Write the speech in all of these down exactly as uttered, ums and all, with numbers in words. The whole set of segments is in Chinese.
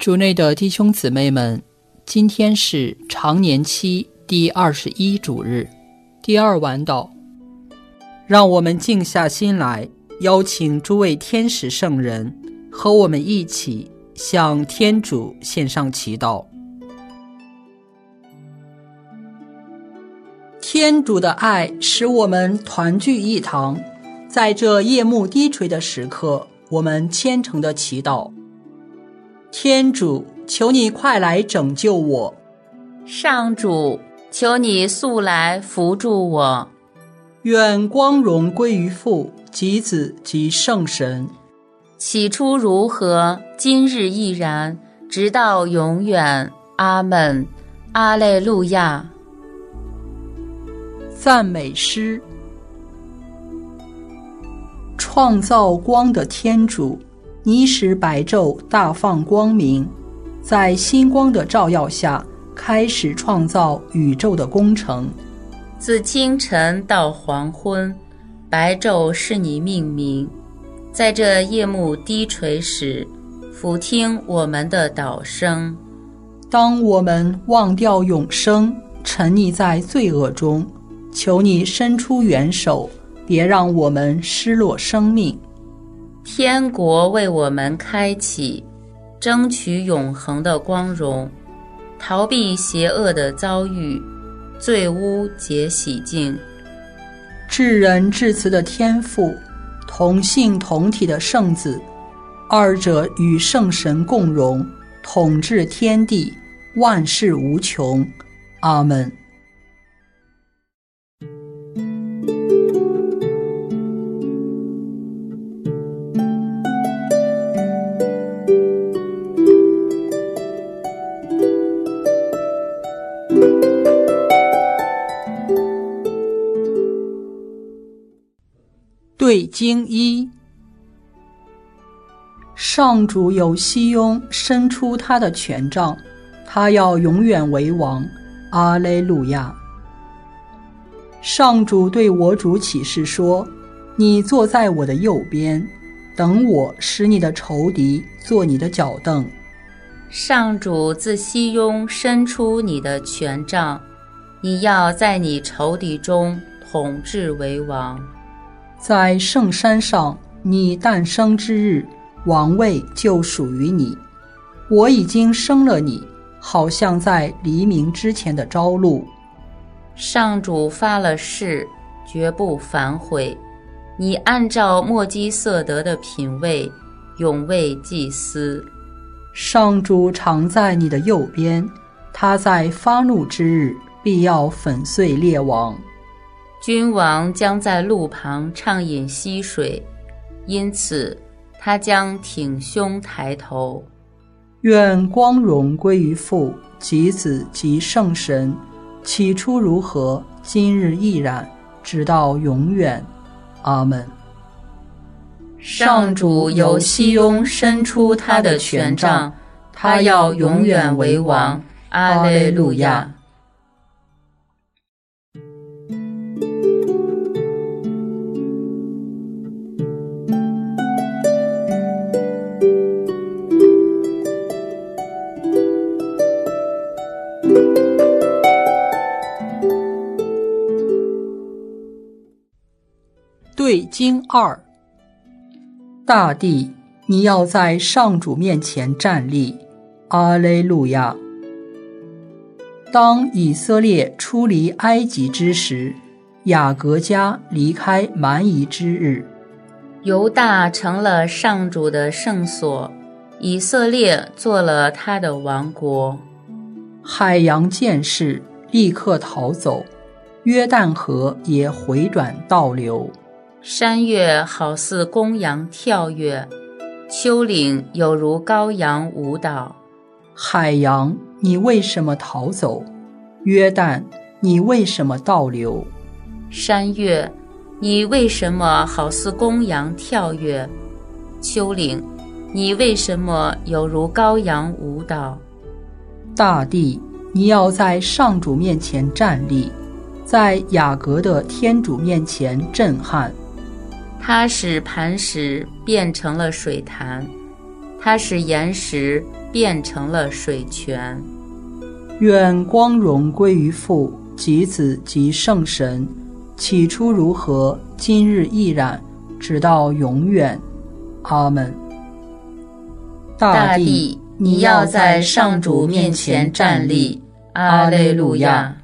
主内的弟兄姊妹们，今天是常年期第二十一主日，第二晚祷。让我们静下心来，邀请诸位天使圣人和我们一起向天主献上祈祷。天主的爱使我们团聚一堂，在这夜幕低垂的时刻，我们虔诚地祈祷。天主，求你快来拯救我。 上主，求你速来扶助我。 愿光荣归于父、及子、及圣神。 起初如何，今日亦然，直到永远。阿们。阿肋路亚。 赞美诗。创造光的天主，你使白昼大放光明，在星光的照耀下开始创造宇宙的工程。 自清晨到黄昏，白昼是你命名，在这夜幕低垂时，俯听我们的祷声。 当我们忘掉永生，沉溺在罪恶中，求你伸出援手，别让我们失落生命。 天国为我们开启，争取永恒的光荣，逃避邪恶的遭遇，罪污皆洗净。 至仁至慈的天父，同性同体的圣子，二者与圣神共荣，统治天地，万事无穷。阿们。对经一。上主有熙雍伸出他的权杖，他要永远为王。阿肋路亚。上主对我主起誓说，你坐在我的右边，等我使你的仇敌做你的脚凳。 上主自熙雍伸出你的权杖，你要在你仇敌中统治为王。 在圣山上，你诞生之日，王位就属于你。我已经生了你，好像在黎明之前的朝露。 上主发了誓，绝不反悔。你按照默基瑟德的品位，永为祭司。 上主常在你的右边，他在发怒之日，必要粉碎列王。 君王将在路旁畅饮溪水，因此他将挺胸抬头。 愿光荣归于父、及子、及圣神，起初如何，今日亦然，直到永远。阿们。 上主由熙雍伸出他的权杖，他要永远为王。阿肋路亚。 对经二。大地，你要在上主面前站立。阿肋路亚。当以色列出离埃及之时，雅各家离开蛮夷之日， 犹大成了上主的圣所，以色列做了他的王国。 海洋见势，立刻逃走，约旦河也回转倒流。 山岳好似公羊跳跃，丘陵有如羔羊舞蹈。 海洋，你为什么逃走？约旦，你为什么倒流？ 山岳，你为什么好似公羊跳跃？丘陵，你为什么有如羔羊舞蹈？ 大地，你要在上主面前站立，在雅各的天主面前震撼。他使磐石变成了水潭，他使岩石变成了水泉。 愿光荣归于父及子及圣神，起初如何，今日亦然，直到永远。阿们。 大地，你要在上主面前站立。阿肋路亚。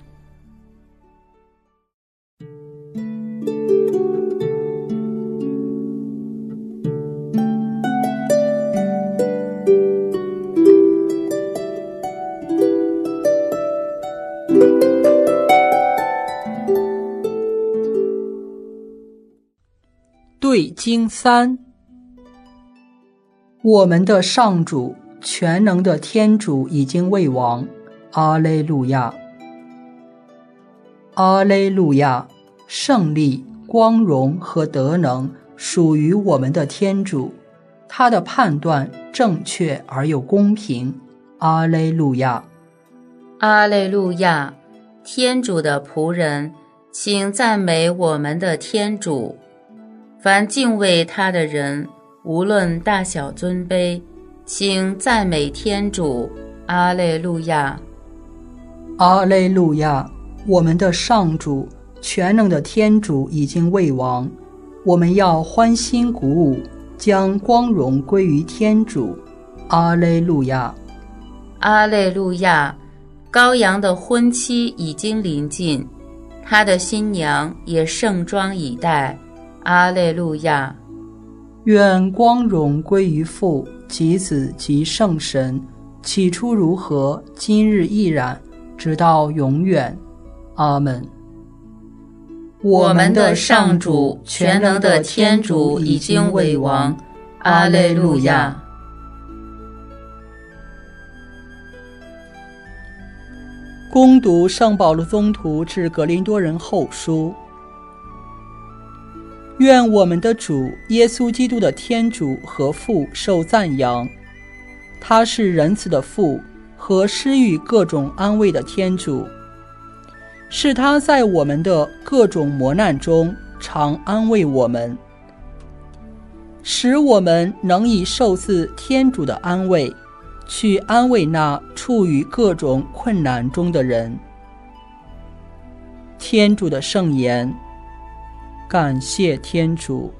对经三，我们的上主，全能的天主已经为王。阿肋路亚，阿肋路亚！胜利、光荣和德能属于我们的天主，他的判断正确而又公平。阿肋路亚， 阿肋路亚！天主的仆人，请赞美我们的天主。凡敬畏他的人，无论大小尊卑，请赞美天主。阿肋路亚， 阿肋路亚！我们的上主，全能的天主已经为王，我们要欢欣鼓舞，将光荣归于天主。阿肋路亚， 阿肋路亚！羔羊的婚期已经临近，他的新娘也盛装以待。阿肋路亚！ 愿光荣归于父及子及圣神，起初如何，今日亦然，直到永远。阿们。 我们的上主，全能的天主已经为王。阿肋路亚。 恭读圣保禄宗徒致格林多人后书。愿我们的主耶稣基督的天主和父受赞扬，他是仁慈的父和施予各种安慰的天主，是他在我们的各种磨难中常安慰我们，使我们能以受自天主的安慰去安慰那处于各种困难中的人。天主的圣言。感谢天主。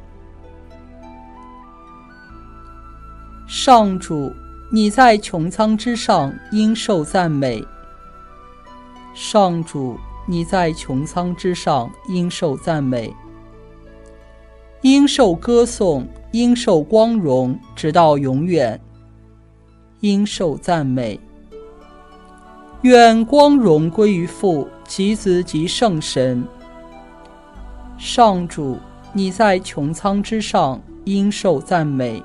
上主，你在穹苍之上应受赞美。上主，你在穹苍之上应受赞美，应受歌颂，应受光荣，直到永远。应受赞美。愿光荣归于父及子及圣神。上主，你在穹苍之上应受赞美。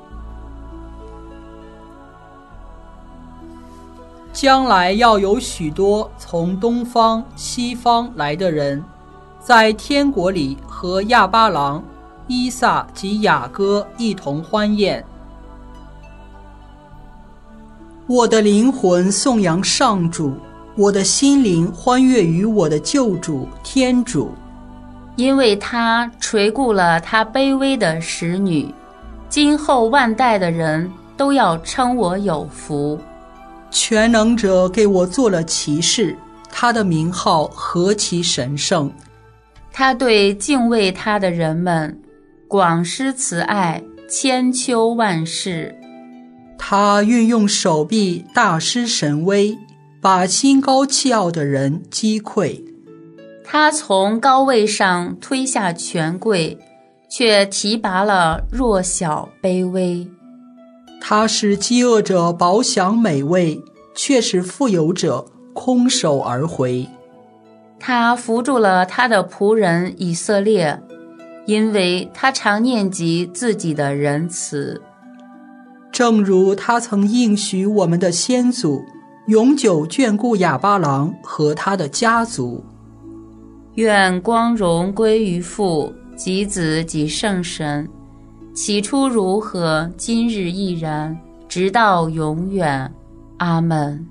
将来要有许多从东方西方来的人，在天国里和亚巴郎、依撒及雅各一同欢宴。我的灵魂颂扬上主，我的心灵欢悦于我的救主天主， 因为他垂顾了他卑微的使女，今后万代的人都要称我有福。 全能者给我做了骑士，他的名号何其神圣！ 他对敬畏他的人们广施慈爱，千秋万世。 他运用手臂大施神威，把心高气傲的人击溃。 他从高位上推下权贵，却提拔了弱小卑微。 他使饥饿者饱享美味，却使富有者空手而回。 他扶助了他的仆人以色列，因为他常念及自己的仁慈。 正如他曾应许我们的先祖，永久眷顾亚巴郎和他的家族。 愿光荣归于父及子及圣神，起初如何，今日亦然，直到永远。阿们。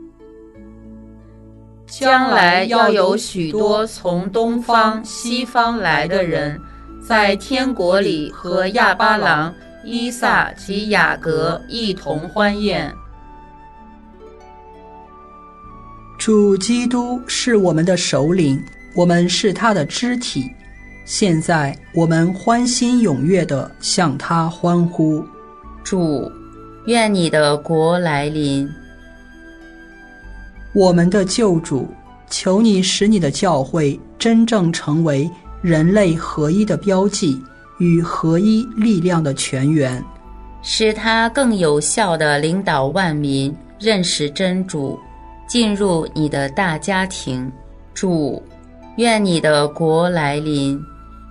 将来要有许多从东方西方来的人，在天国里和亚巴郎、依撒及雅各一同欢宴。 主基督是我们的首领，我们是他的肢体。现在我们欢欣踊跃地向他欢呼。 主，愿你的国来临。 我们的救主，求你使你的教会真正成为人类合一的标记与合一力量的泉源， 使它更有效地领导万民认识真主，进入你的大家庭。主，愿你的国来临。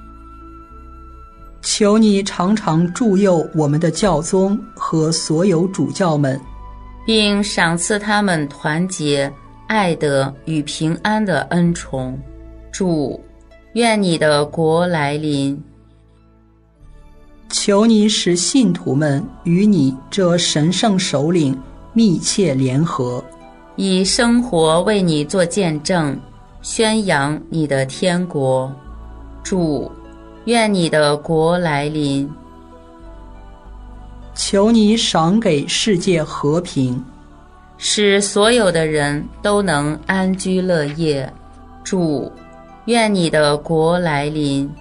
求你常常助佑我们的教宗和所有主教们， 并赏赐他们团结、爱德与平安的恩宠。主，愿你的国来临。 求你使信徒们与你这神圣首领密切联合， 以生活为你做见证，宣扬你的天国。主，愿你的国来临。 求你赏给世界和平， 使所有的人都能安居乐业。主，愿你的国来临。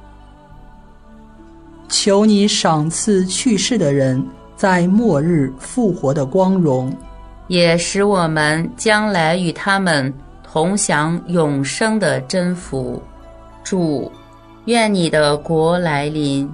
求你赏赐去世的人在末日复活的光荣， 也使我们将来与他们同享永生的真福。主，愿你的国来临。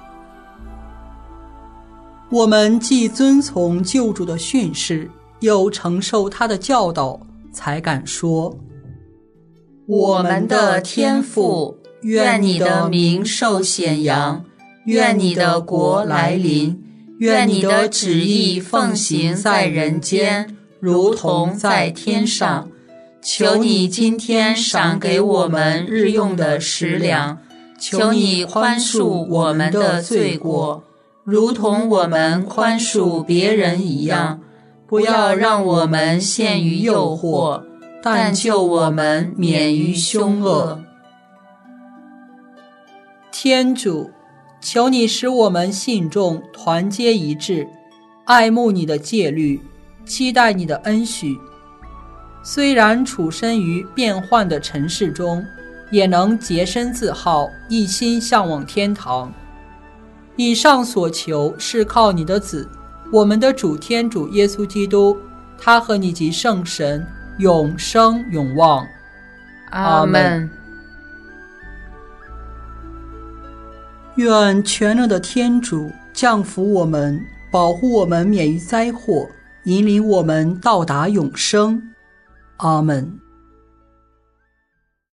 我们既遵从救主的训示，又承受他的教导，才敢说： 我们的天父，愿你的名受显扬，愿你的国来临，愿你的旨意奉行在人间，如同在天上。求你今天赏给我们日用的食粮，求你宽恕我们的罪过，如同我们宽恕别人一样。不要让我们陷于诱惑，但救我们免于凶恶。 天主，求你使我们信众团结一致，爱慕你的戒律，期待你的恩许。虽然处身于变幻的尘世中，也能洁身自好，一心向往天堂。以上所求是靠你的子，我们的主天主耶稣基督，他和你及圣神永生永旺。 阿们。 愿全能的天主降福我们，保护我们免于灾祸，引领我们到达永生。阿们。